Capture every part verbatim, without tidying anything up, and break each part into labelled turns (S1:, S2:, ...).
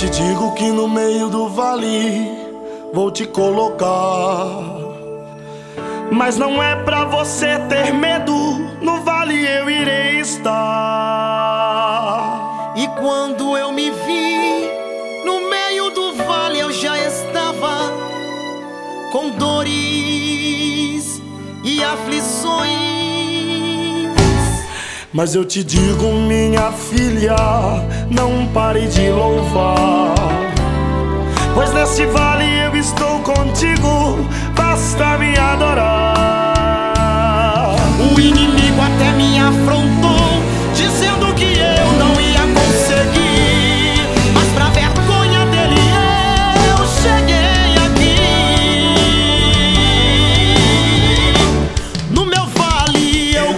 S1: te digo que no meio do vale vou te colocar, mas não é pra você ter medo, no vale eu irei estar.
S2: E quando eu me vi no meio do vale, eu já estava com dores e aflições.
S1: Mas eu te digo, minha filha, não pare de louvar, pois nesse vale eu estou contigo, basta me adorar.
S2: O inimigo até me afrontou, dizendo que eu não ia conseguir, mas pra vergonha dele eu cheguei aqui. No meu vale eu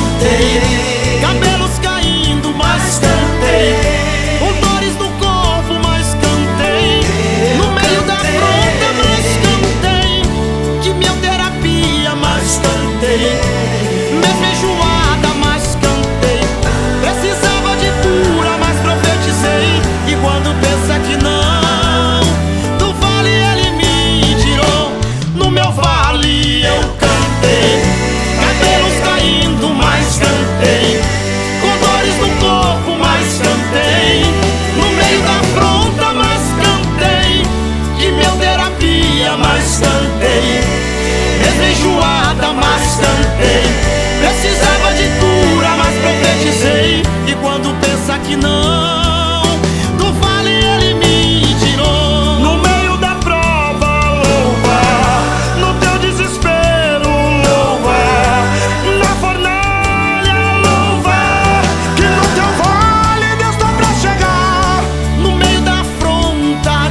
S2: cantei, cabelos caindo, mas cantei, com dores no corpo, mas cantei, no meio da afronta, mas cantei, que minha terapia, mas cantei, mesmo enjoada, mas cantei, precisava de cura, mas profetizei, e quando pensa que não, do vale ele me tirou. No meu vale eu cantei, cabelos caindo, mas cantei, com dores no corpo, mas cantei, no meio da afronta, mas cantei, que minha terapia, mas cantei, mesmo enjoada, mas cantei, precisava de cura, mas profetizei, e quando pensa que não, do vale ele me tirou.
S1: No meio da prova, louva, no teu desespero, louva, na fornalha, louva, que no teu vale Deus tá pra chegar.
S2: No meio da afronta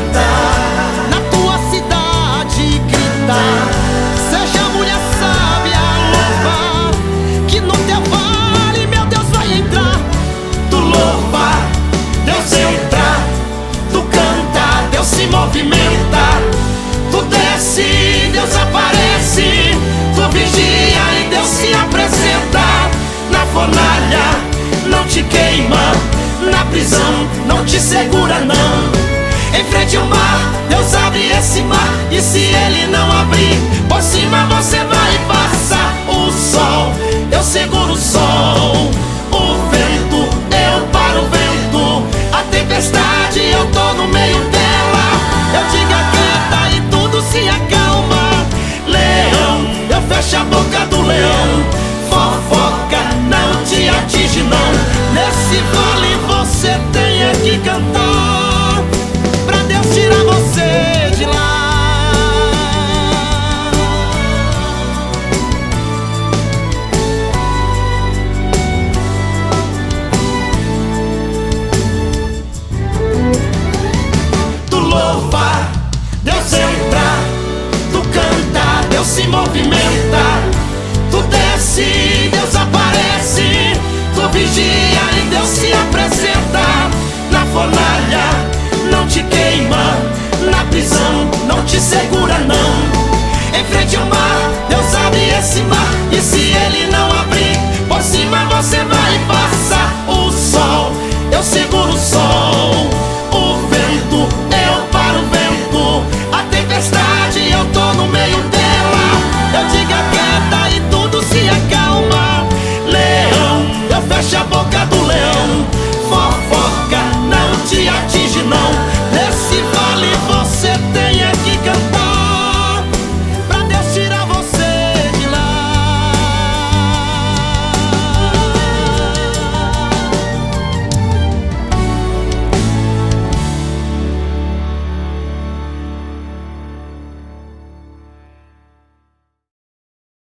S2: cantar, na tua cidade gritar, seja mulher sábia louvar, que no teu vale meu Deus vai entrar. Tu louva, Deus entra, tu canta, Deus se movimenta, tu desce, Deus aparece, tu vigia e Deus se apresenta. Na fornalha não te queima, na prisão não te segura não. Em frente ao mar, Deus abre esse mar, e se ele não abrir, por cima você vai passar. O sol, eu seguro o sol, o vento, eu paro o vento, a tempestade, eu tô no meio dela. Eu digo quieta e tudo se acalma. Leão, eu fecho a boca do leão, fofoca não te atinge não. Nesse vale você tem é que cantar, pra Deus tirar você de lá. Tu louva, Deus entra, tu canta, Deus se movimenta, tu desce, Deus aparece, tu vigia e Deus se apresenta. Na fornalha não te queima, na prisão não te segura não.